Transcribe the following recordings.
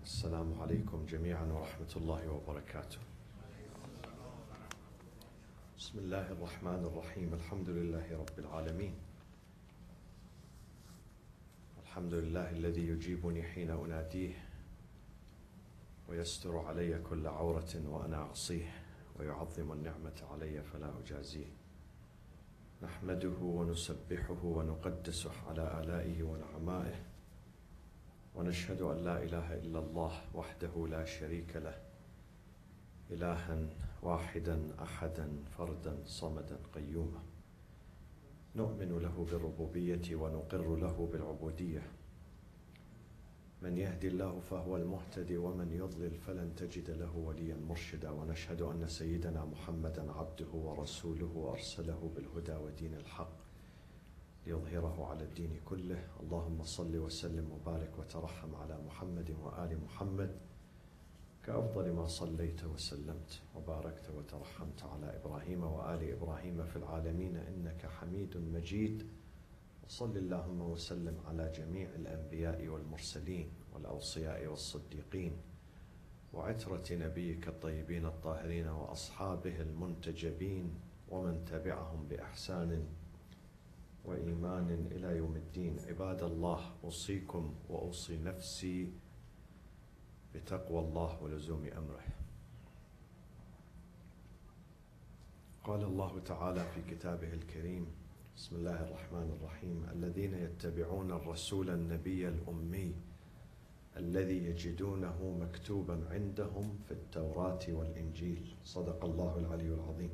السلام عليكم جميعا ورحمة الله وبركاته. بسم الله الرحمن الرحيم. الحمد لله رب العالمين. الحمد لله الذي يجيبني حين أناديه ويستر علي كل عورة وأنا أعصيه ويعظم النعمة علي فلا أجازيه. نحمده ونسبحه ونقدسه على آلائه ونعمائه، ونشهد أن لا إله إلا الله وحده لا شريك له، إلها واحدا أحدا فردا صمدا قيوما. نؤمن له بالربوبية ونقر له بالعبودية. من يهدي الله فهو المهتدي ومن يضلل فلن تجد له وليا مرشدا. ونشهد أن سيدنا محمدا عبده ورسوله أرسله بالهدى ودين الحق ليظهره على الدين كله. اللهم صل وسلم وبارك وترحم على محمد وآل محمد كأفضل ما صليت وسلمت وباركت وترحمت على إبراهيم وآل إبراهيم في العالمين إنك حميد مجيد. وصل اللهم وسلم على جميع الأنبياء والمرسلين والأوصياء والصديقين وعترة نبيك الطيبين الطاهرين وأصحابه المنتجبين ومن تبعهم بإحسان وإيمان إلى يوم الدين. عباد الله، أوصيكم وأوصي نفسي بتقوى الله ولزوم أمره. قال الله تعالى في كتابه الكريم: بسم الله الرحمن الرحيم: الذين يتبعون الرسول النبي الأمي الذي يجدونه مكتوبا عندهم في التوراة والإنجيل. صدق الله العلي العظيم.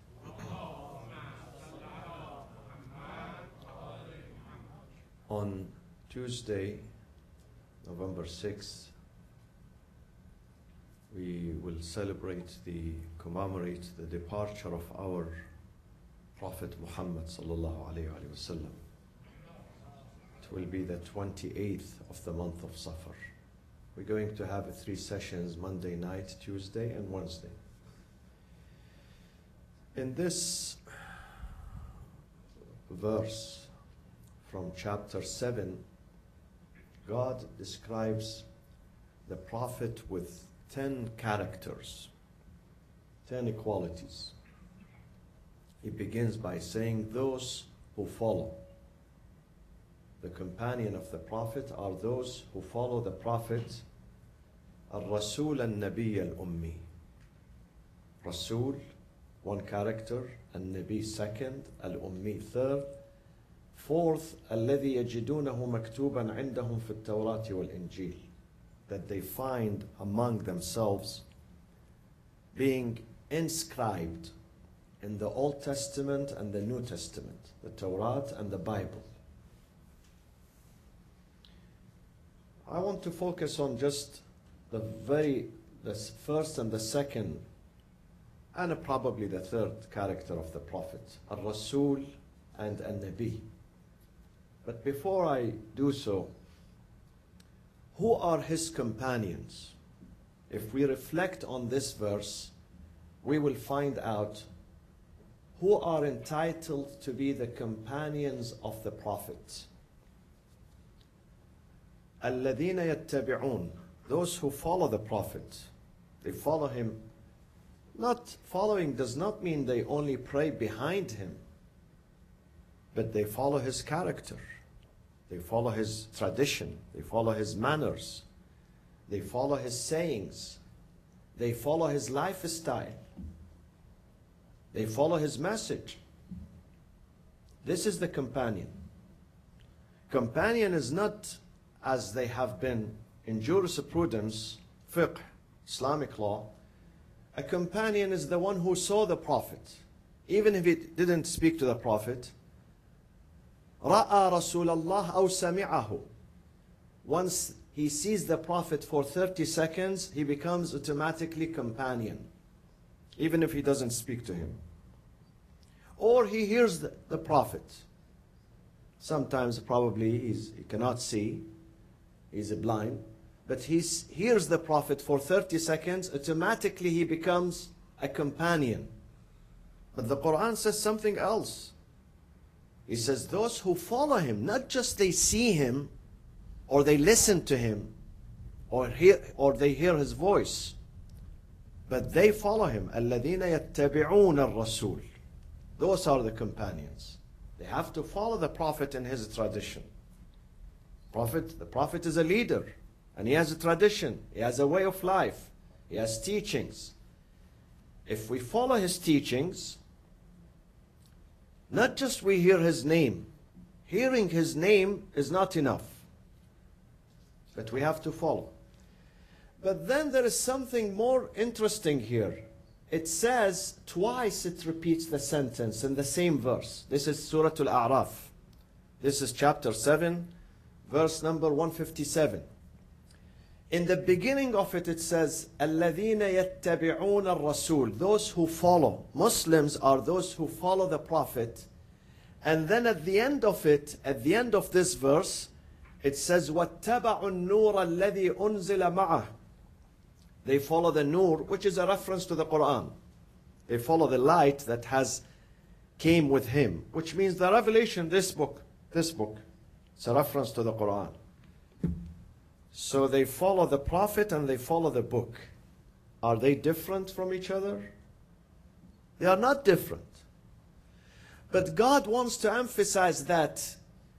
On Tuesday, November 6th, we will commemorate the departure of our Prophet Muhammad sallallahu alayhi wa sallam. It will be the 28th of the month of Safar. We're going to have 3 sessions, Monday night, Tuesday and Wednesday. In this verse from chapter 7, God describes the Prophet with 10 characters, 10 qualities. He begins by saying those who follow. The companion of the Prophet are those who follow the Prophet. Al-Rasul al-Nabi al-Ummi. Rasul, one character. Al-Nabi, second. Al-Ummi, third. Fourth, الذي يجدونه مكتوبا عندهم في التوراة والإنجيل. That they find among themselves being inscribed in the Old Testament and the New Testament, the Torah and the Bible. I want to focus on just the first and the second and probably the third character of the Prophet, Al-Rasul and Al-Nabi. But before I do so, who are his companions? If we reflect on this verse, we will find out who are entitled to be the companions of the Prophet. الَّذِينَ يَتَّبِعُونَ, those who follow the Prophet. They follow him. Not following does not mean they only pray behind him, but they follow his character. They follow his tradition. They follow his manners. They follow his sayings. They follow his lifestyle. They follow his message. This is the companion. Companion is not, as they have been in jurisprudence, fiqh, Islamic law. A companion is the one who saw the Prophet. Even if he didn't speak to the Prophet, رَأَى رَسُولَ اللَّهِ أَوْ سَمِعَهُ. Once he sees the Prophet for 30 seconds, he becomes automatically companion, even if he doesn't speak to him. Or he hears the Prophet. Sometimes probably he cannot see, he's blind, but he hears the Prophet for 30 seconds, automatically he becomes a companion. But the Quran says something else. He says those who follow him, not just they see him or they listen to him or they hear his voice, but they follow him. الَّذِينَ يَتَّبِعُونَ الرَّسُولِ. Those are the companions. They have to follow the Prophet in his tradition. The Prophet is a leader, and he has a tradition, he has a way of life, he has teachings. If we follow his teachings, not just we hear his name. Hearing his name is not enough, but we have to follow. But then there is something more interesting here. It says twice, it repeats the sentence in the same verse. This is Surah Al-A'raf. This is chapter 7, verse number 157. In the beginning of it, it says, الَّذِينَ يَتَّبِعُونَ الرَّسُولِ. Those who follow. Muslims are those who follow the Prophet. And then at the end of it, at the end of this verse, it says, وَاتَّبَعُوا النُّورَ الَّذِي أُنزِلَ مَعَهُ. They follow the nur, which is a reference to the Quran. They follow the light that came with him, which means the revelation, this book, it's a reference to the Quran. So they follow the Prophet and they follow the book. Are they different from each other? They are not different. But God wants to emphasize that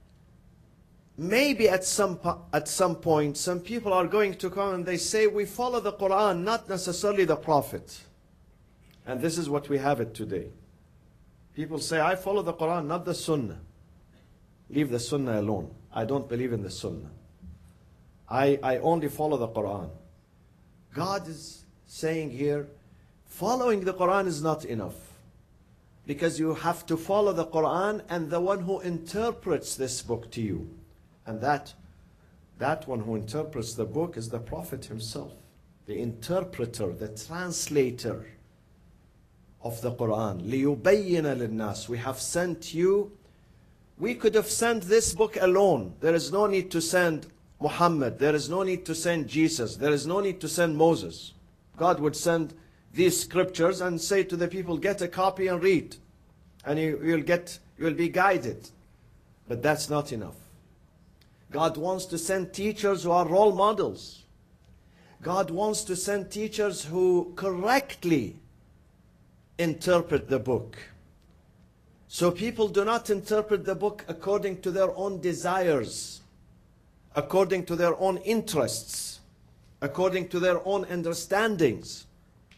maybe at some point, some people are going to come and they say, we follow the Quran, not necessarily the Prophet. And this is what we have it today. People say, I follow the Quran, not the Sunnah. Leave the Sunnah alone. I don't believe in the Sunnah. I only follow the Quran. God is saying here, following the Quran is not enough. Because you have to follow the Quran and the one who interprets this book to you. And that one who interprets the book is the Prophet himself. The interpreter, the translator of the Quran. لِيُبَيِّنَ لِلنَّاسِ. We have sent you. We could have sent this book alone. There is no need to send Muhammad. There is no need to send Jesus. There is no need to send Moses. God would send these scriptures and say to the people, get a copy and read. And you will be guided. But that's not enough. God wants to send teachers who are role models. God wants to send teachers who correctly interpret the book. So people do not interpret the book according to their own desires, according to their own interests, according to their own understandings.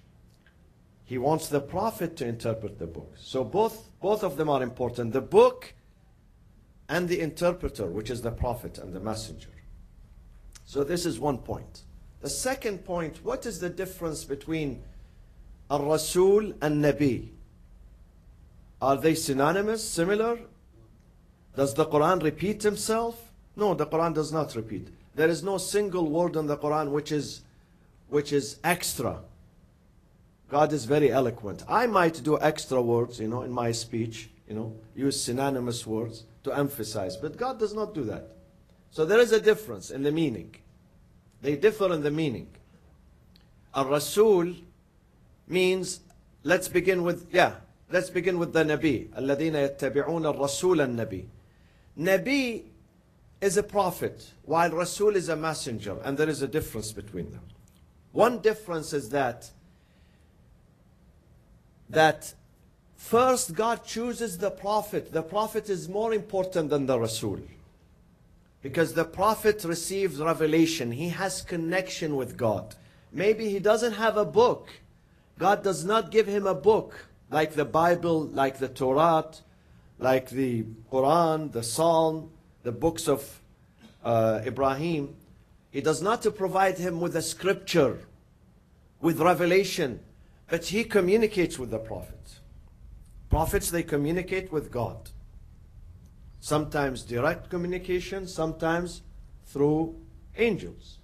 He wants the Prophet to interpret the book. So both of them are important. The book and the interpreter, which is the Prophet and the Messenger. So this is one point. The second point, what is the difference between Al-Rasul and Nabi? Are they synonymous, similar? Does the Quran repeat himself? No, the Quran does not repeat. There is no single word in the Quran which is extra. God is very eloquent. I might do extra words, in my speech, use synonymous words to emphasize, but God does not do that. So there is a difference in the meaning. They differ in the meaning. Al-Rasul means, let's begin with the Nabi. الَّذِينَ يَتَّبِعُونَ الرَّسُولَ النَّبِي. Nabi is a prophet, while Rasul is a messenger, and there is a difference between them. One difference is that first God chooses the Prophet. The Prophet is more important than the Rasul. Because the Prophet receives revelation. He has connection with God. Maybe he doesn't have a book. God does not give him a book like the Bible, like the Torah, like the Quran, the Psalm, the books of Ibrahim. He does not provide him with a scripture, with revelation, but he communicates with the prophets. Prophets, they communicate with God. Sometimes direct communication, sometimes through angels.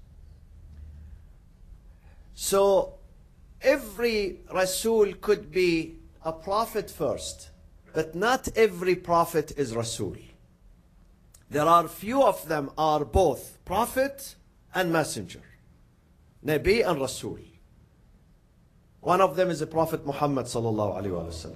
So every Rasul could be a prophet first, but not every prophet is Rasul. There are few of them are both prophet and messenger, Nabi and Rasul. One of them is the Prophet Muhammad sallallahu alaihi wasallam.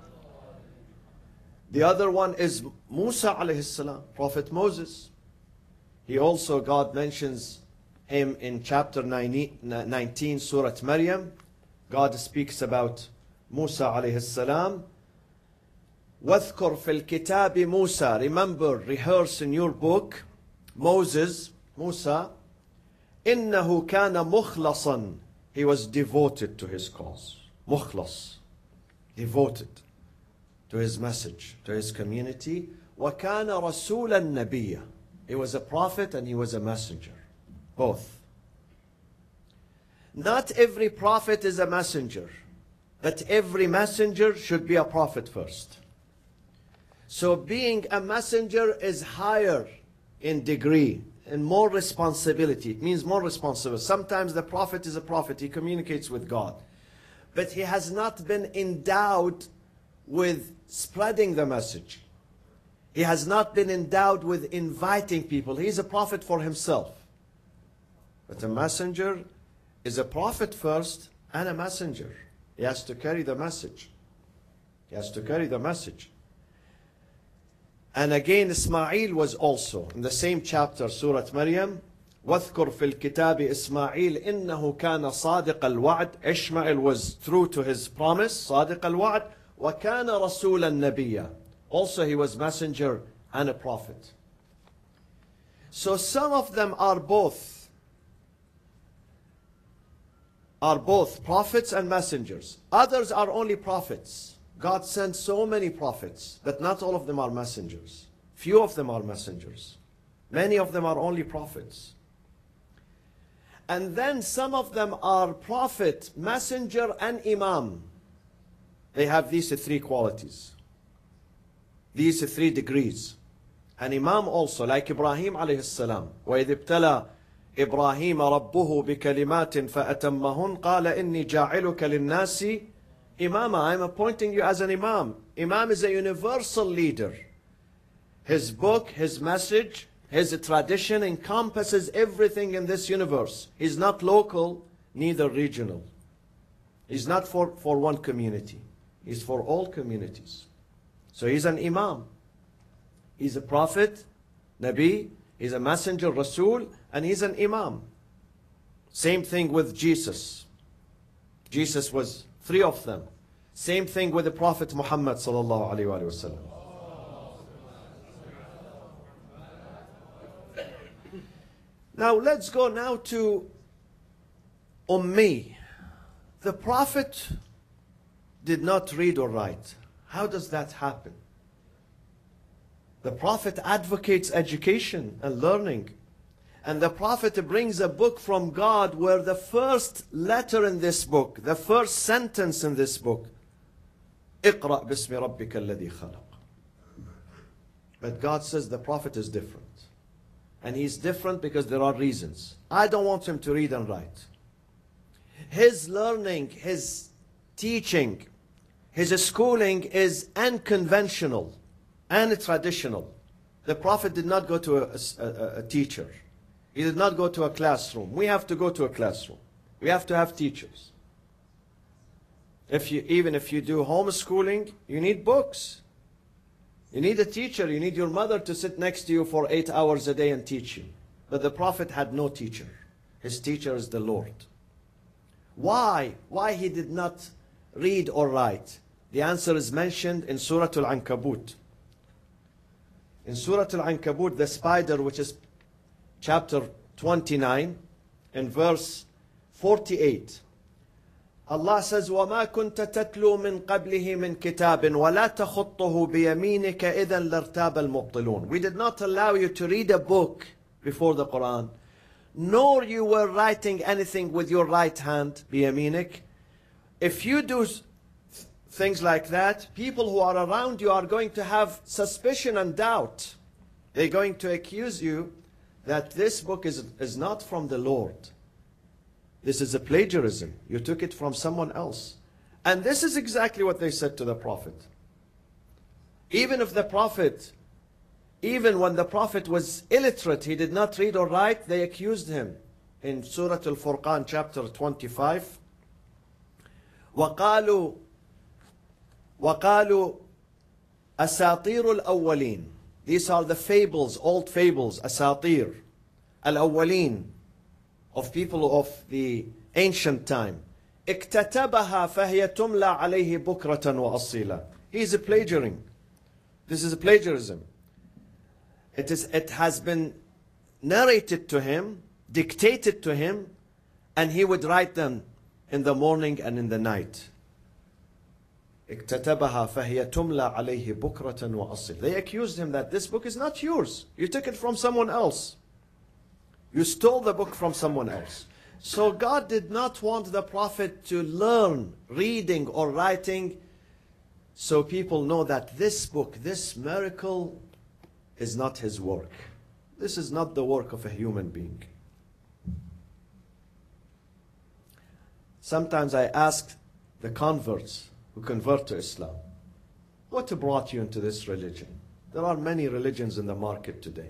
The other one is Musa alayhi salam, Prophet Moses. He also, God mentions him in chapter 19, Surah Maryam. God speaks about Musa alayhi salam. وَاذْكُرْ فِي الْكِتَابِ Musa. Remember, rehearse in your book, Moses, Musa. إِنَّهُ كَانَ مُخْلَصًا. He was devoted to his cause. Mukhlas. Devoted to his message, to his community. وَكَانَ رَسُولًا نَبِيًّا. He was a prophet and he was a messenger. Both. Not every prophet is a messenger, but every messenger should be a prophet first. So being a messenger is higher in degree and more responsibility. It means more responsible. Sometimes the prophet is a prophet. He communicates with God. But he has not been endowed with spreading the message. He has not been endowed with inviting people. He's a prophet for himself. But a messenger is a prophet first and a messenger. He has to carry the message. He has to carry the message. And again, Ismail was also in the same chapter, Surah Maryam. وَاذْكُرْ فِي الْكِتَابِ إِسْمَاعِيلَ إِنَّهُ كَانَ صَادِقَ الْوَعْدِ. Ishmael was true to his promise, صَادِقَ الْوَعْدِ. وَكَانَ رَسُولًا نَبِيًّا. Also he was messenger and a prophet. So some of them are both prophets and messengers. Others are only prophets. God sent so many prophets, but not all of them are messengers. Few of them are messengers. Many of them are only prophets. And then some of them are prophet, messenger, and imam. They have these three qualities. These three degrees. An imam also, like Ibrahim alayhi salam. وَإِذِ ابْتَلَى إِبْرَاهِيمَ رَبُّهُ بِكَلِمَاتٍ فَأَتَمَّهُنْ قَالَ إِنِّي جَاعِلُكَ لِلنَّاسِ Imama, I'm appointing you as an imam. Imam is a universal leader. His book, his message, his tradition encompasses everything in this universe. He's not local, neither regional. He's not for one community. He's for all communities. So he's an imam. He's a prophet, Nabi, he's a messenger, Rasul, and he's an imam. Same thing with Jesus. Jesus was three of them. Same thing with the Prophet Muhammad sallallahu alaihi wasallam. Now let's go now to Ummi. The Prophet did not read or write. How does that happen? The Prophet advocates education and learning. And the Prophet brings a book from God where the first letter in this book, the first sentence in this book, اقرأ باسم ربك الذي خلق. But God says the Prophet is different. And he's different because there are reasons. I don't want him to read and write. His learning, his teaching, his schooling is unconventional and traditional. The Prophet did not go to a teacher. He did not go to a classroom. We have to go to a classroom. We have to have teachers. Even if you do homeschooling, you need books. You need a teacher. You need your mother to sit next to you for 8 hours a day and teach you. But the Prophet had no teacher. His teacher is the Lord. Why? Why he did not read or write? The answer is mentioned in Surah Al-Ankabut. In Surah Al-Ankabut, the spider, which is chapter 29, in verse 48. Allah says, وَمَا كُنْتَ تَتْلُو مِنْ قَبْلِهِ مِنْ كِتَابٍ وَلَا تَخُطُّهُ بِيَمِينِكَ إِذًا لَارْتَابَ الْمُبْطِلُونَ. We did not allow you to read a book before the Quran, nor you were writing anything with your right hand, بِيَمِينِك. If you do things like that, people who are around you are going to have suspicion and doubt. They're going to accuse you that this book is not from the Lord. This is a plagiarism. You took it from someone else. And this is exactly what they said to the Prophet. Even when the Prophet was illiterate, he did not read or write, they accused him. In Surah Al-Furqan, chapter 25, وَقَالُوا أَسَاطِيرُ الْأَوَّلِينَ. These are the fables, old fables, asatir. al-awwalin, of people of the ancient time. اكتتبها فهي تملى عليه بكرة وأصيلا. He is plagiarizing. This is a plagiarism. It has been narrated to him, dictated to him, and he would write them in the morning and in the night. اكتتبها فهي تملى عليه بكرة وأصيلا. They accused him that this book is not yours. You took it from someone else. You stole the book from someone else. So God did not want the Prophet to learn reading or writing, so people know that this book, this miracle, is not his work. This is not the work of a human being. Sometimes I ask the converts who convert to Islam, what brought you into this religion? There are many religions in the market today.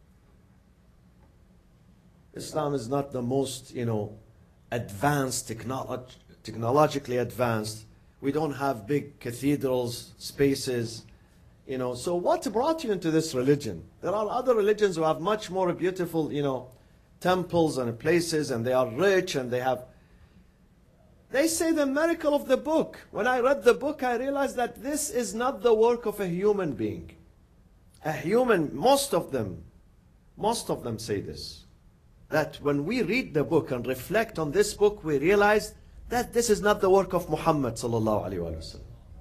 Islam is not the most, advanced, technologically advanced. We don't have big cathedrals, spaces, So what brought you into this religion? There are other religions who have much more beautiful, temples and places, and they are rich, and they say the miracle of the book. When I read the book, I realized that this is not the work of a human being. Most of them say this. That when we read the book and reflect on this book, we realize that this is not the work of Muhammad sallallahu alaihi wasallam.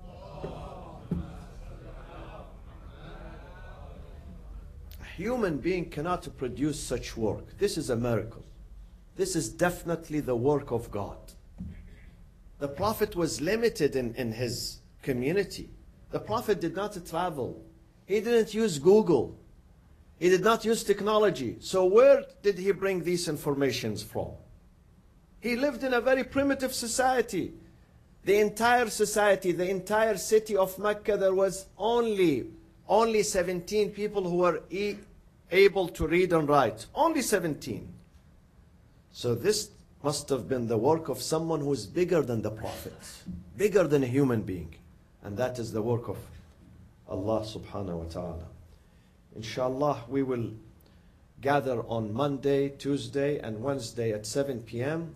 A human being cannot produce such work. This is a miracle. This is definitely the work of God. The Prophet was limited in his community. The Prophet did not travel. He didn't use Google. He did not use technology. So where did he bring these informations from? He lived in a very primitive society. The entire society, the entire city of Mecca, there was only 17 people who were able to read and write. Only 17. So this must have been the work of someone who is bigger than the Prophet, bigger than a human being. And that is the work of Allah subhanahu wa ta'ala. Inshallah, we will gather on Monday, Tuesday, and Wednesday at 7 p.m.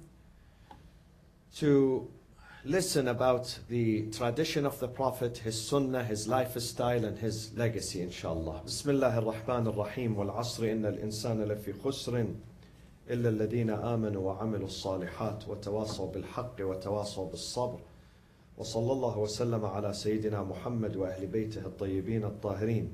to listen about the tradition of the Prophet, his sunnah, his lifestyle, and his legacy, inshallah. Bismillah ar-Rahman ar-Rahim. Wal-Asri inna al-insana lafi khusrin illa alladhina amanu wa amilu as-salihat wa tawasaw bil-haqqi wa tawasaw bis-sabr. Wa sallallahu wa sallama ala Sayyidina Muhammad wa ahli baytihi at-tayyibin at-tahirin.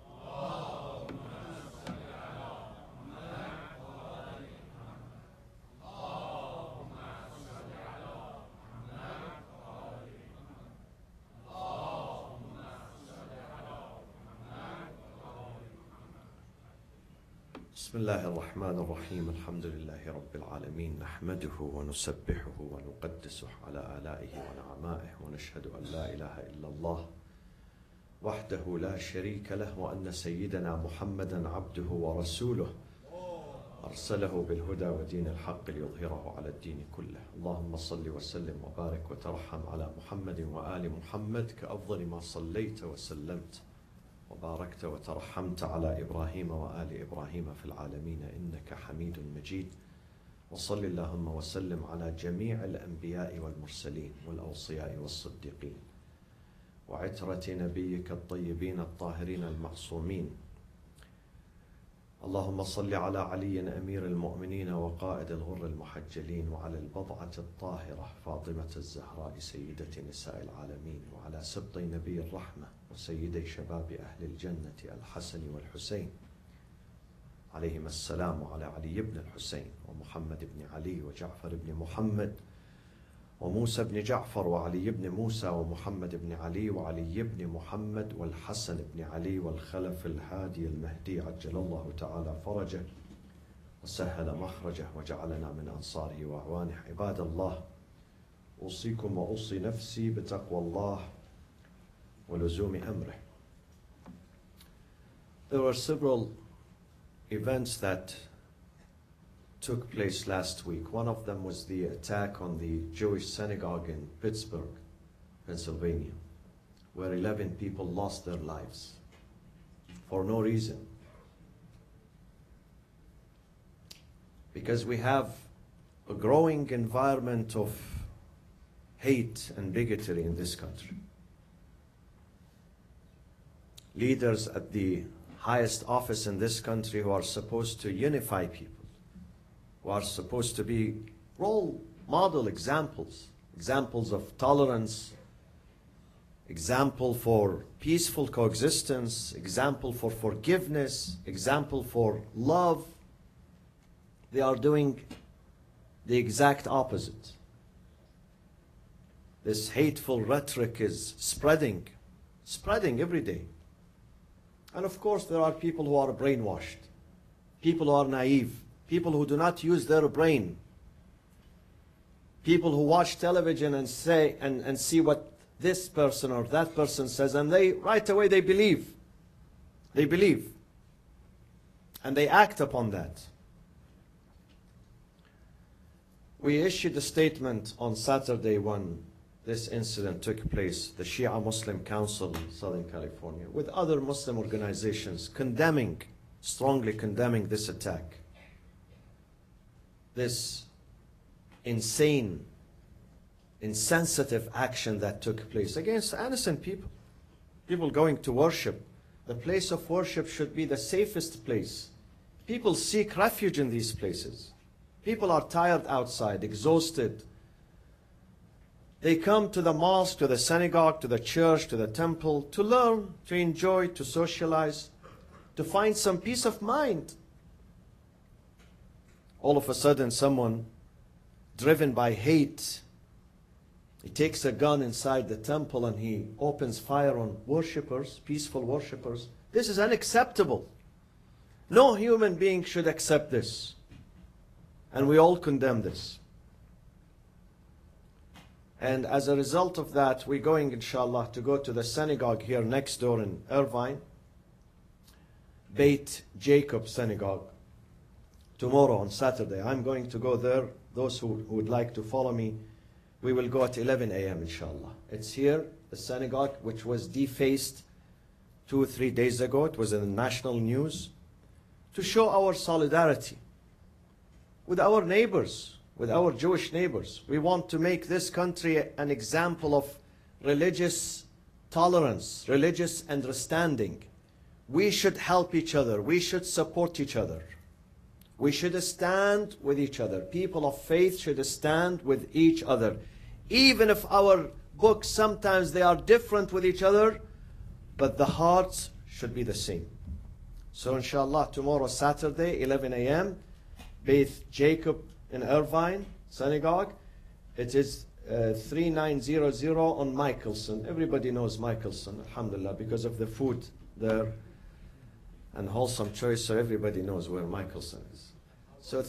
بسم الله الرحمن الرحيم الحمد لله رب العالمين نحمده ونسبحه ونقدسه على آلائه ونعمائه ونشهد أن لا إله إلا الله وحده لا شريك له وأن سيدنا محمدا عبده ورسوله أرسله بالهدى ودين الحق ليظهره على الدين كله. اللهم صل وسلم وبارك وترحم على محمد وآل محمد كأفضل ما صليت وسلمت وباركت وترحمت على إبراهيم وآل إبراهيم في العالمين إنك حميد مجيد. وصل اللهم وسلم على جميع الأنبياء والمرسلين والأوصياء والصديقين وعترة نبيك الطيبين الطاهرين المعصومين. اللهم صل على علي أمير المؤمنين وقائد الغر المحجلين وعلى البضعة الطاهرة فاطمة الزهراء سيدة نساء العالمين وعلى سبطي نبي الرحمة وسيدي شباب أهل الجنة الحسن والحسين عليهما السلام وعلى علي بن الحسين ومحمد بن علي وجعفر بن محمد وموسى بن جعفر وعلي بن موسى ومحمد بن علي وعلي بن محمد والحسن بن علي والخلف الهادي المهدي عجل الله تعالى فرجه وسهل مخرجه وجعلنا من أنصاره وأعوانه. عباد الله، أوصيكم وأوصي نفسي بتقوى الله ولزوم أمره. There were several events that took place last week. One of them was the attack on the Jewish synagogue in Pittsburgh, Pennsylvania, where 11 people lost their lives for no reason. because we have a growing environment of hate and bigotry in this country. Leaders at the highest office in this country who are supposed to unify people, who are supposed to be role model examples of tolerance, example for peaceful coexistence, example for forgiveness, example for love. They are doing the exact opposite. This hateful rhetoric is spreading every day. And of course there are people who are brainwashed, people who are naive, people who do not use their brain, people who watch television and say and see what this person or that person says, and they right away they believe. And they act upon that. We issued a statement on Saturday when this incident took place, the Shia Muslim Council in Southern California, with other Muslim organizations strongly condemning this attack. This insane, insensitive action that took place against innocent people. People going to worship. The place of worship should be the safest place. People seek refuge in these places. People are tired outside, exhausted. They come to the mosque, to the synagogue, to the church, to the temple, to learn, to enjoy, to socialize, to find some peace of mind. All of a sudden, someone driven by hate, he takes a gun inside the temple and he opens fire on worshippers, peaceful worshippers. This is unacceptable. No human being should accept this. And we all condemn this. And as a result of that, we're going, inshallah, to go to the synagogue here next door in Irvine, Beit Jacob Synagogue, tomorrow on Saturday. I'm going to go there. Those who would like to follow me, we will go at 11 a.m. inshallah. It's here, the synagogue, which was defaced 2 or 3 days ago. It was in the national news, to show our solidarity with our neighbors, with our Jewish neighbors. We want to make this country an example of religious tolerance, religious understanding. We should help each other. We should support each other. We should stand with each other. People of faith should stand with each other. Even if our books, sometimes they are different with each other, but the hearts should be the same. So inshallah, tomorrow, Saturday, 11 a.m., Beit Jacob in Irvine Synagogue. It is 3900 on Michelson. Everybody knows Michelson, alhamdulillah, because of the food there and wholesome choice, so everybody knows where Michelson is. So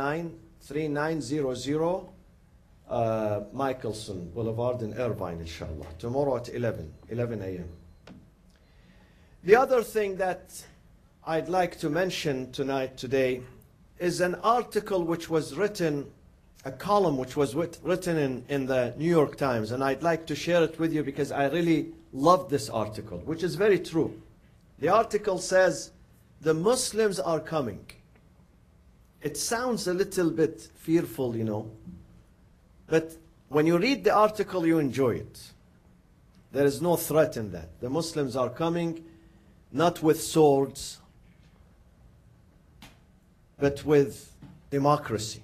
3900 Michelson Boulevard in Irvine, inshallah. Tomorrow at 11 a.m. The other thing that I'd like to mention today, is an article which was written, a column which was written in the New York Times, and I'd like to share it with you because I really loved this article, which is very true. The article says, the Muslims are coming. It sounds a little bit fearful, you know, but when you read the article, you enjoy it. There is no threat in that. The Muslims are coming, not with swords, but with democracy,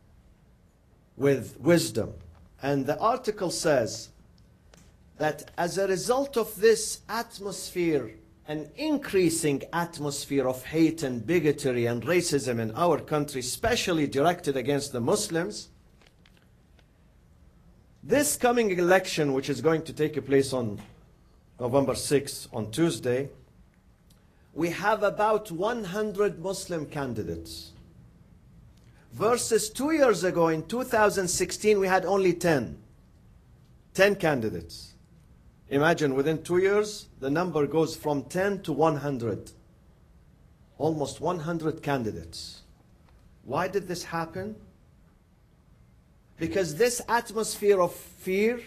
with wisdom. And the article says that as a result of this atmosphere, an increasing atmosphere of hate and bigotry and racism in our country, especially directed against the Muslims, this coming election, which is going to take place on November 6th, on Tuesday, we have about 100 Muslim candidates. Versus 2 years ago, in 2016, we had only 10 candidates. Imagine, within 2 years, the number goes from 10 to 100. Almost 100 candidates. Why did this happen? Because this atmosphere of fear,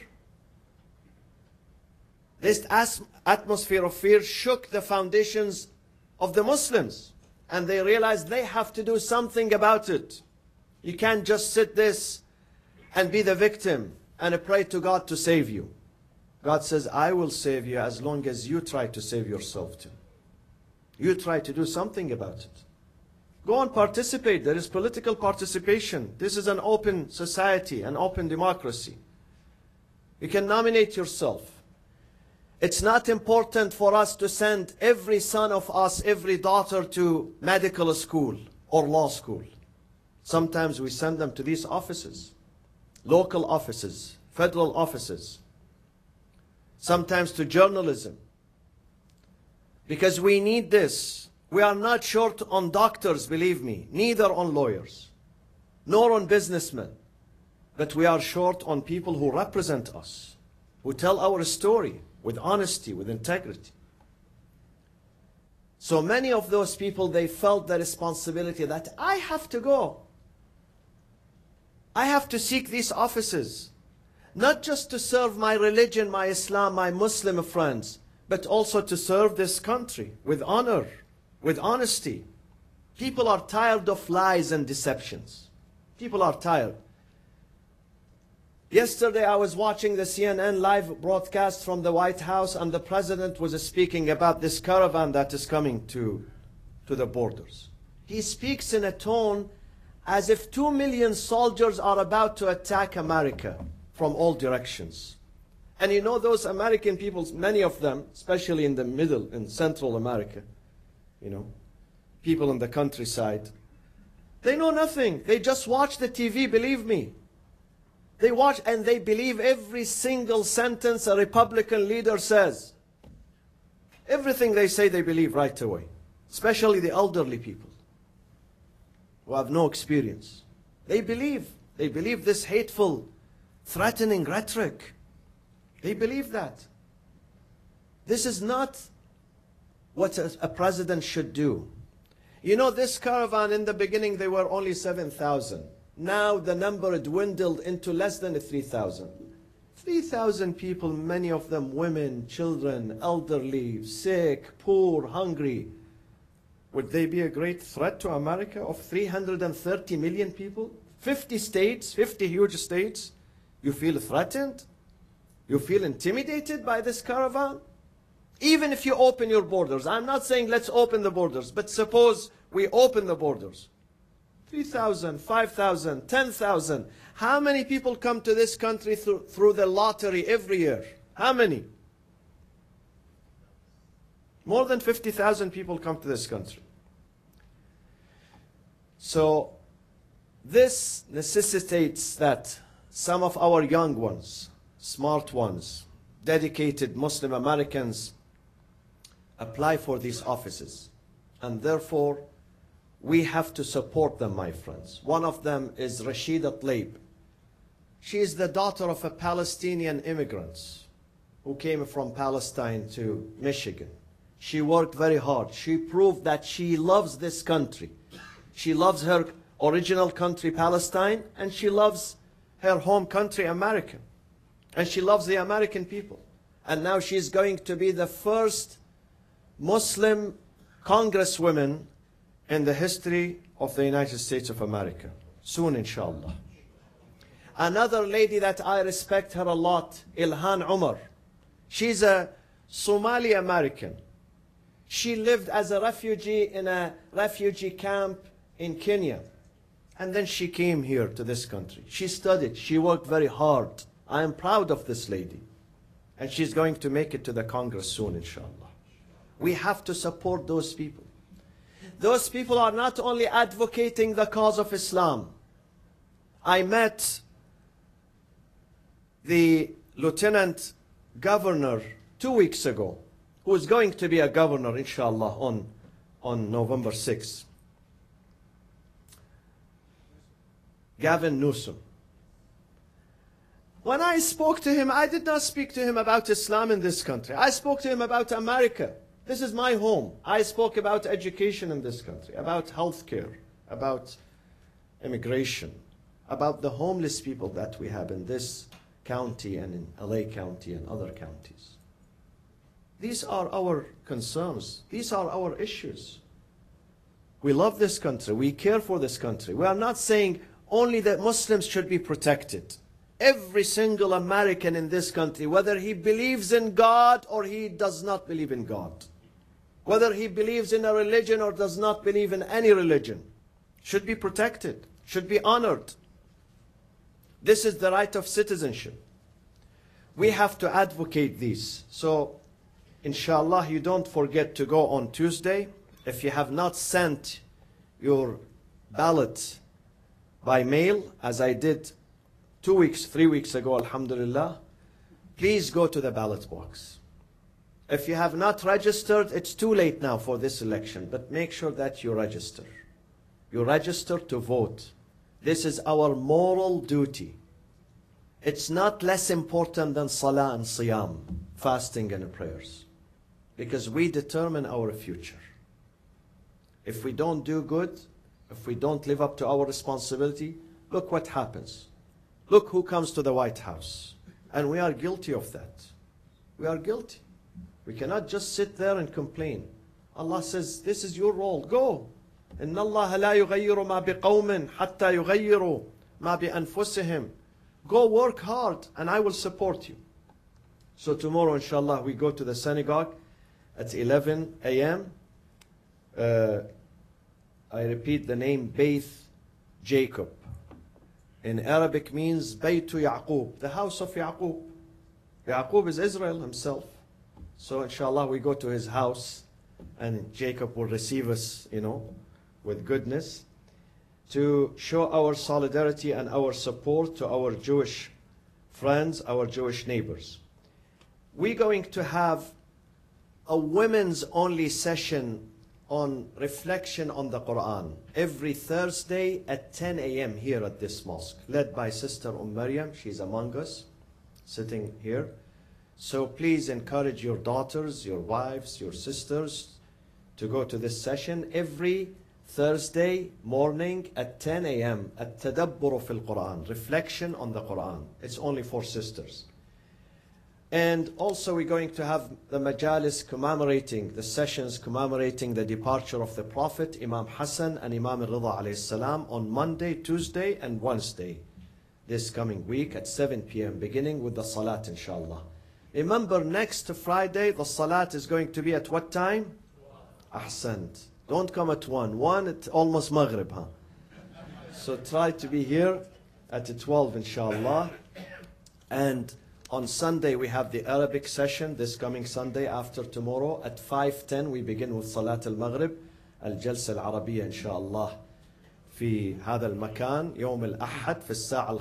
shook the foundations of the Muslims, and they realized they have to do something about it. You can't just sit this and be the victim and pray to God to save you. God says, I will save you as long as you try to save yourself too. You try to do something about it. Go and participate. There is political participation. This is an open society, an open democracy. You can nominate yourself. It's not important for us to send every son of us, every daughter to medical school or law school. Sometimes we send them to these offices, local offices, federal offices, sometimes to journalism. Because we need this. We are not short on doctors, believe me, neither on lawyers, nor on businessmen. But we are short on people who represent us, who tell our story with honesty, with integrity. So many of those people, they felt the responsibility that I have to go. I have to seek these offices, not just to serve my religion, my Islam, my Muslim friends, but also to serve this country with honor, with honesty. People are tired of lies and deceptions. People are tired. Yesterday I was watching the CNN live broadcast from the White House, and the president was speaking about this caravan that is coming to the borders. He speaks in a tone as if 2 million soldiers are about to attack America from all directions. And you know, those American people, many of them, especially in the middle and Central America, you know, people in the countryside, they know nothing. They just watch the TV, believe me. They watch and they believe every single sentence a Republican leader says. Everything they say they believe right away, especially the elderly people who have no experience. They believe this hateful, threatening rhetoric. They believe that. This is not what a president should do. You know, this caravan, in the beginning, they were only 7,000. Now the number dwindled into less than 3,000. 3,000 people, many of them women, children, elderly, sick, poor, hungry. Would they be a great threat to America of 330 million people? 50 states, 50 huge states. You feel threatened? You feel intimidated by this caravan? Even if you open your borders. I'm not saying let's open the borders, but suppose we open the borders. 3,000, 5,000, 10,000. How many people come to this country through the lottery every year? How many? More than 50,000 people come to this country. So this necessitates that some of our young ones, smart ones, dedicated Muslim Americans apply for these offices. And therefore, we have to support them, my friends. One of them is Rashida Tlaib. She is the daughter of a Palestinian immigrant who came from Palestine to Michigan. She worked very hard. She proved that she loves this country. She loves her original country, Palestine, and she loves her home country, America. And she loves the American people. And now she's going to be the first Muslim congresswoman in the history of the United States of America. Soon, inshallah. Another lady that I respect her a lot, Ilhan Omar. She's a Somali American. She lived as a refugee in a refugee camp in Kenya. And then she came here to this country. She studied. She worked very hard. I am proud of this lady. And she's going to make it to the Congress soon, inshallah. We have to support those people. Those people are not only advocating the cause of Islam. I met the Lieutenant Governor 2 weeks ago, who is going to be a governor, inshallah, on November 6th. Gavin Newsom. When I spoke to him, I did not speak to him about Islam in this country. I spoke to him about America. This is my home. I spoke about education in this country, about healthcare, about immigration, about the homeless people that we have in this county and in LA County and other counties. These are our concerns. These are our issues. We love this country. We care for this country. We are not saying, only the Muslims should be protected. Every single American in this country, whether he believes in God or he does not believe in God, whether he believes in a religion or does not believe in any religion, should be protected, should be honored. This is the right of citizenship. We have to advocate these. So, inshallah, you don't forget to go on Tuesday. If you have not sent your ballot by mail, as I did 2 weeks, 3 weeks ago, alhamdulillah, please go to the ballot box. If you have not registered, it's too late now for this election, but make sure that you register. You register to vote. This is our moral duty. It's not less important than salah and siyam, fasting and prayers, because we determine our future. If we don't do good, if we don't live up to our responsibility, look what happens. Look who comes to the White House. And we are guilty of that. We are guilty. We cannot just sit there and complain. Allah says, this is your role. Go. إِنَّ اللَّهَ لَا يُغَيِّرُ مَا بِقَوْمٍ حَتَّى يُغَيِّرُوا مَا بِأَنفُسِهِمْ. Go work hard and I will support you. So tomorrow, inshallah, we go to the synagogue at 11 a.m. I repeat the name, Beit Jacob. In Arabic means Baytu Yaqub, the house of Yaqub. Yaqub is Israel himself. So inshallah we go to his house and Jacob will receive us, with goodness, to show our solidarity and our support to our Jewish friends, our Jewish neighbors. We're going to have a women's only session on reflection on the Quran every Thursday at 10 a.m. here at this mosque, led by Sister Maryam. She's among us, sitting here. So please encourage your daughters, your wives, your sisters to go to this session every Thursday morning at 10 a.m. at Tadabbur fil Quran, reflection on the Quran. It's only for sisters. And also we're going to have the majalis commemorating, the sessions commemorating the departure of the Prophet, Imam Hassan and Imam al-Rida alayhi salam, on Monday, Tuesday and Wednesday this coming week at 7 p.m. beginning with the Salat inshallah. Remember, next Friday the Salat is going to be at what time? Ahsant. Don't come at 1. 1 at almost Maghrib. So try to be here at 12 inshallah. And on Sunday we have the Arabic session this coming Sunday after tomorrow at 5:10. We begin with Salat al-Maghrib, الجلسة العربية إن شاء الله في هذا المكان يوم الأحد في الساعة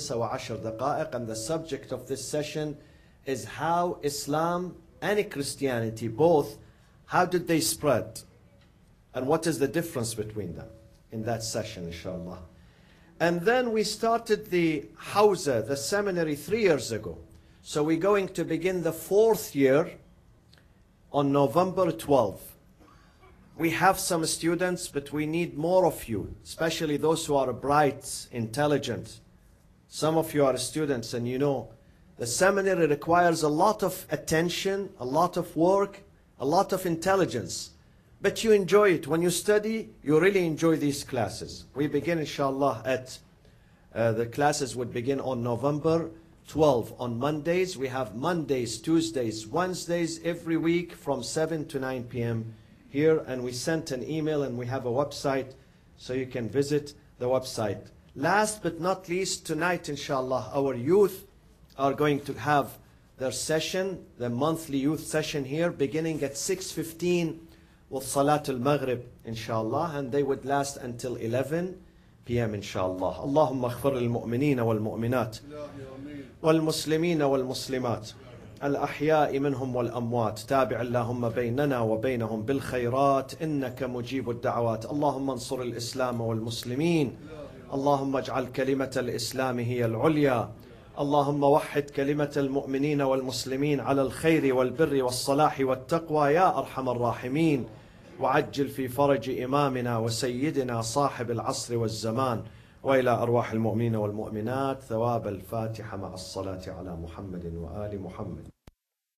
5:10. And the subject of this session is how Islam and Christianity, both, how did they spread? And what is the difference between them in that session, inshallah. And then we started the Hawza, the seminary, 3 years ago. So we're going to begin the 4th year on November 12. We have some students, but we need more of you, especially those who are bright, intelligent. Some of you are students and the seminary requires a lot of attention, a lot of work, a lot of intelligence. But you enjoy it. When you study, you really enjoy these classes. We begin, inshallah, the classes would begin on November 12. On Mondays, we have Mondays, Tuesdays, Wednesdays, every week from 7 to 9 p.m. here. And we sent an email and we have a website, so you can visit the website. Last but not least, tonight, inshallah, our youth are going to have their session, the monthly youth session here, beginning at 6:15 with Salat al-Maghrib, inshallah, and they would last until 11 p.m. inshallah. Allahumma aghfir lil-mu'minina wal-mu'minat wal-muslimina wal-muslimat al-ahya'i minhum wal-amwat tabi' Allahumma baynana wa baynahum bil-khayrat innaka mujib ad-da'awat. Allahumma ansur al-islam wal-muslimin. Allahumma ij'al kalimat al-islam hiya al-'ulya. اللهم وحد كلمة المؤمنين والمسلمين على الخير والبر والصلاح والتقوى يا أرحم الراحمين وعجل في فرج إمامنا وسيدنا صاحب العصر والزمان وإلى أرواح المؤمنين والمؤمنات ثواب الفاتحة مع الصلاة على محمد وآل محمد.